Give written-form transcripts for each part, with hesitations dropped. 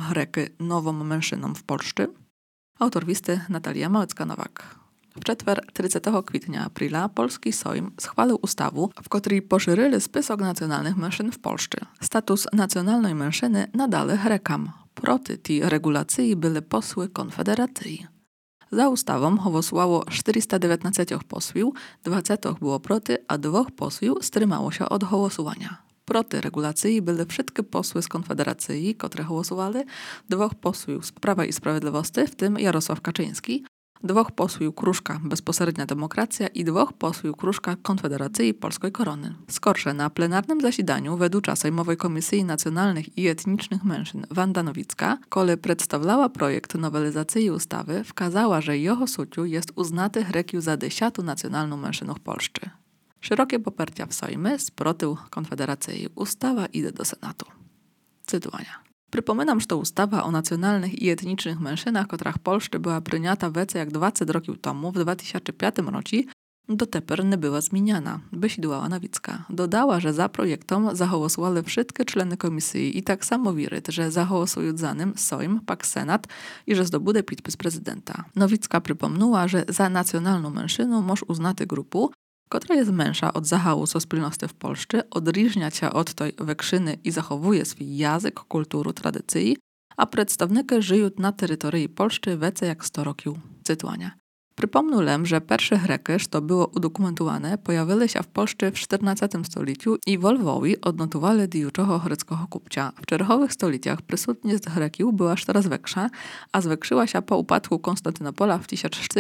Hreky nową mężczyzną w Polsce. Autor listy Natalia Małecka-Nowak. W czetwer 30 kwietnia aprila polski Sejm schwalił ustawę, w której poszerzyli spisok nacjonalnych mężczyzn w Polsce. Status nacjonalnej mężczyzny nadali Hrekam. Proti tej regulacji byli posły Konfederacji. Za ustawą głosowało 419 posłów, 20 było proti, a 2 posłów wstrzymało się od głosowania. Proti regulacji byli wszystkie posły z Konfederacji, które głosowali, 2 posłów z Prawa i Sprawiedliwości, w tym Jarosław Kaczyński, 2 posłów Kruszka Bezpośrednia Demokracja i 2 posłów Kruszka Konfederacji Polskiej Korony. Skorsze na plenarnym zasiedaniu według Sejmowej Komisji Nacjonalnych i Etnicznych Mężczyzn Wanda Nowicka, kole przedstawiała projekt nowelizacji ustawy, wskazała, że jego suciu jest uznaty Hrekiu za 10. nacjonalną mężczyznę w Polsce. Szerokie poparcia w Sejmie sprotył Konfederacji. Ustawa idzie do Senatu. Cytowania. Przypominam, że to ustawa o nacjonalnych i etnicznych mężczyznach, która w Polsce była przyjęta więcej jak 20 roków temu, w 2005 roku, do teper nie była zmieniana, wysidłała Nowicka. Dodała, że za projektem zagłosowali wszystkie człony komisji i tak samo wierzy, że zagłosują za nim Sejm, pak Senat i że zdobude podpis prezydenta. Nowicka przypomniała, że za nacjonalną mężczyzną może uznać grupę, która jest męża od zachału spólności w Polsce, odróżnia się od tej wekszyny i zachowuje swój język, kulturę, tradycji, a przedstawnicy żyją na terytorii Polski więcej jak 100 roków. Cytowania. Przypomnę, że pierwsze Hreky, co było udokumentowane, pojawili się w Polsce w XIV stuleciu i w Lwowie odnotowali diuczego greckiego kupcia. W czerwonych stuleciach prysutność Hrekiów była coraz większa, a zwiększyła się po upadku Konstantynopola w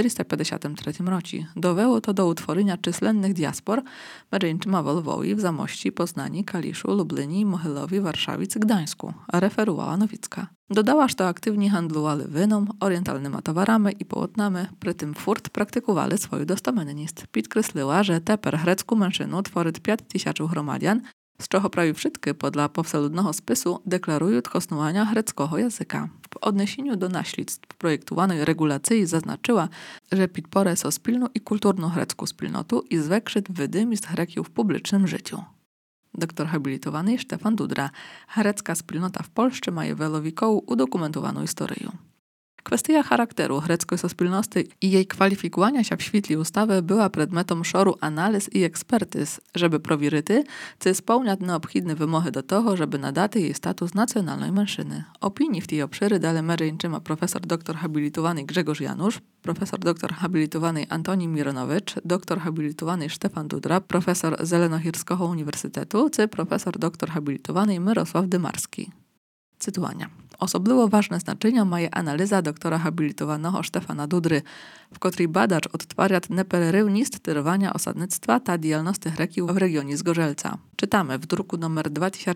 1453 roku. Dowiało to do utworzenia czyslennych diaspor, między w Lwowie, w Zamości, Poznaniu, Kaliszu, Lublinie, Mochylowie, Warszawie czy Gdańsku, referowała Nowicka. Dodała, że aktywnie handlowali winą, orientalnymi towarami i połotnami, przy tym furt praktykowali swoją dostamenność. Podkreśliła, że teper grecku mężczyznu tworzy 5000 gromadian, z czego prawie wszystkie podle powseludnego spisu deklarują kosnowania greckiego języka. W odniesieniu do naśledztw projektowanej regulacji zaznaczyła, że podporę so spilną i kulturną grecką wspólnotę i zwiększyć wydymizm Hrekiów w publicznym życiu. Doktor habilitowany Stefan Dudra. Grecka wspólnota w Polsce ma wielowiekowo udokumentowaną historię. Kwestia charakteru greckiej wspólnoty i jej kwalifikowania się w świetle ustawy była przedmiotem szeregu analiz i ekspertyz, żeby prowierzyć, czy spełnia nieobchodne wymogi do tego, żeby nadać jej status nacjonalnej mężczyzny. Opinii w tej obszary dali m.in. profesor doktor habilitowany Grzegorz Janusz, profesor doktor habilitowany Antoni Mironowicz, doktor habilitowany Stefan Dudra, profesor Zelenochirskiego Uniwersytetu, czy profesor doktor habilitowany Mirosław Dymarski. Cytowania. Osobliwie ważne znaczenie ma analiza doktora habilitowanego Stefana Dudry, w której badacz odtwarza nepererywność trwania osadnictwa ta dialności Hrekiów w regionie Zgorzelca. Czytamy w druku nr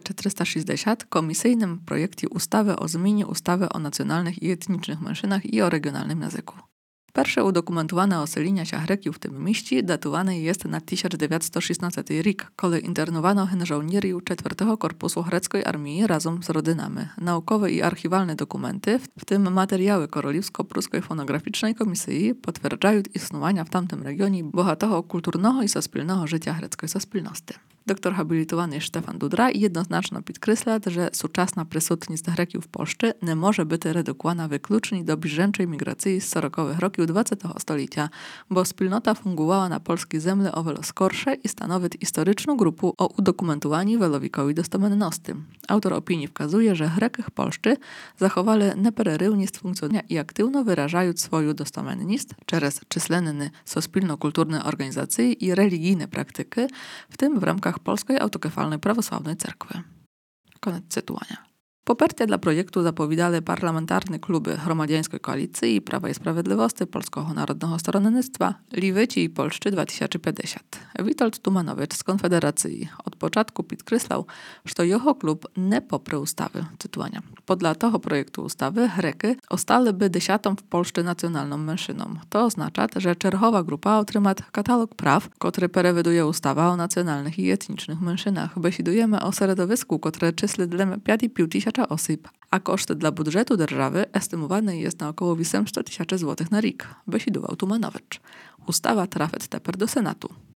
2360 komisyjnym projekcie ustawy o zmianie ustawy o nacjonalnych i etnicznych mężczyznach i o regionalnym języku. Pierwsze udokumentowane oselenia się Hrekiów w tym mieście datowane jest na 1916 rok, kiedy internowano żołnierzy 4 Korpusu Greckiej Armii razem z rodzinami. Naukowe i archiwalne dokumenty, w tym materiały Korolewsko-Pruskiej Fonograficznej Komisji, potwierdzają istnienie w tamtym regionie bogatego kulturnego i sospólnego życia greckiej sospólności. Doktor habilitowany Stefan Dudra jednoznacznie podkreśla, że współczesna prysutność Hrekiów w Polsce nie może być redukowana wyklucznie do bieżącej migracji z 40 roków XX stulecia, bo wspólnota fungowała na polskiej ziemi o wiele skorsze i stanowi historyczną grupę o udokumentowani wielowiekowej dostamenności. Autor opinii wskazuje, że Hreki w Polsce zachowali nepererywność funkcjonowania i aktywno wyrażają swoją dostamenność przez czyslenny sospólno-kulturne organizacje i religijne praktyki, w tym w ramach Polskiej Autokefalnej Prawosławnej Cerkwy. Koniec cytowania. Poparcie dla projektu zapowiadali parlamentarne kluby Gromadziańskiej Koalicji, Prawa i Sprawiedliwości, Polskiego Narodowego Stronnictwa, Liwyci i Polscy 2050. Witold Tumanowicz z Konfederacji od początku podkreślał, że jego klub nie poprze ustawy. Cytowania. Podle tego projektu ustawy Hreki ostaliby 10. w Polsce nacjonalną mężczyzną. To oznacza, że czerwowa grupa otrzyma katalog praw, który przewiduje ustawa o nacjonalnych i etnicznych mężczyznach. Besidujemy o środowisku, które czyсли dla 5,5 tysiąca osób, a koszty dla budżetu держawy estymowany jest na około 800 000 złotych na rok, besidował Tumanowicz. Ustawa trafi teper do Senatu.